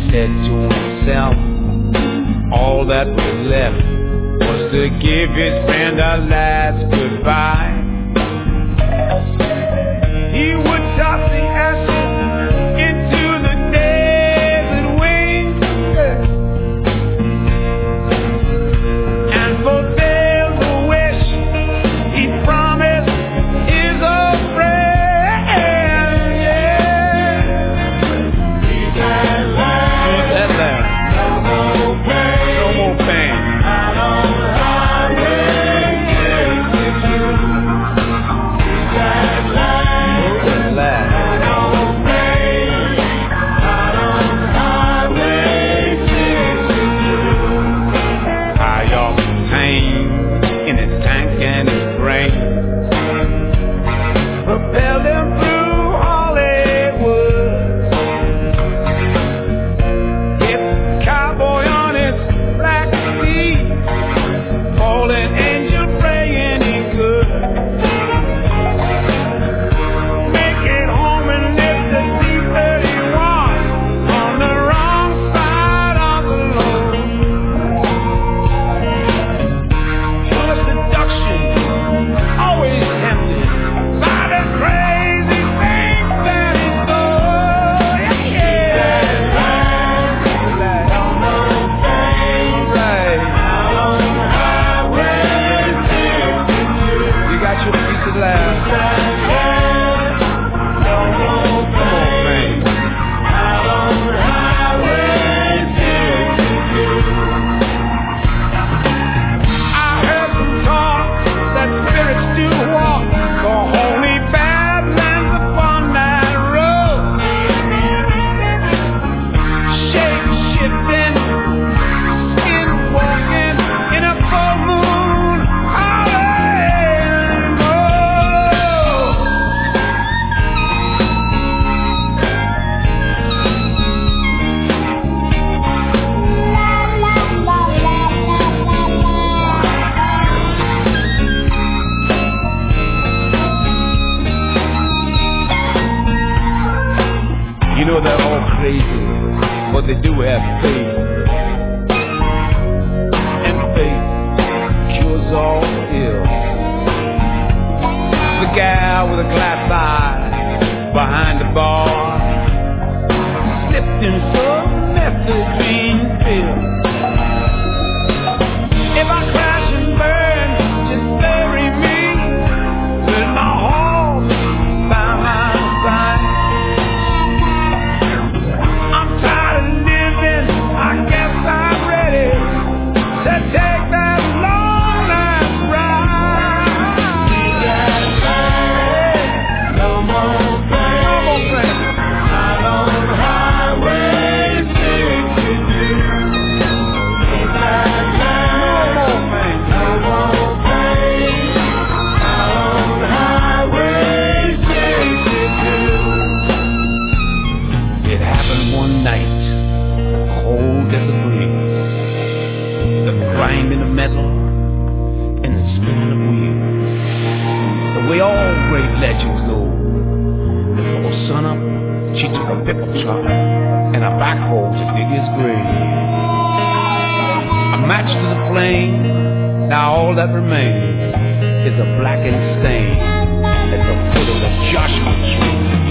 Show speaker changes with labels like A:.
A: said to himself, all that was left was to give his friend a last goodbye. He would toss the ashes into the desert wind and fulfill the wish he promised his old friend. Yeah. He's that last. No more pain. No more pain. Out on the highway, chasing you. He's that last. No more pain. Out on the highway, chasing you. High off the pain in his tank and his brain. Propelled him through Hollywood. Hit cowboy on his black steed, fallen angel praying he could make it home and live the C-31 on the wrong side of the road. Full of seduction, always tempted by the crazy things that he saw. Yeah. Don't know pain. Right. Out on the highway, you got your piece of land. Don't know pain. Out on the highway, I heard some talk that spirits do walk the holy badlands upon that road. Shape shifting, skin walking in a full moon Hollywood. You know they're all crazy, but they do have faith. And faith cures all ill. The gal with a glass eye behind the bar slipped in some methadone pill. If I crash and burn, just bury me with my horse by my side. I'm tired of living, I guess I'm ready to take that long last ride. No more pain. No more pain. Out on the highway, chasing you. No more pain. No more pain. Out on the highway, chasing you. It happened one night, cold as a breeze. The grinding of metal and the spinning of wheels. The way all great legends go. Before sunup, she took a pickup truck and a backhoe to dig his grave. A match to the flame, now all that remains is a blackened stain at the foot of the Joshua tree.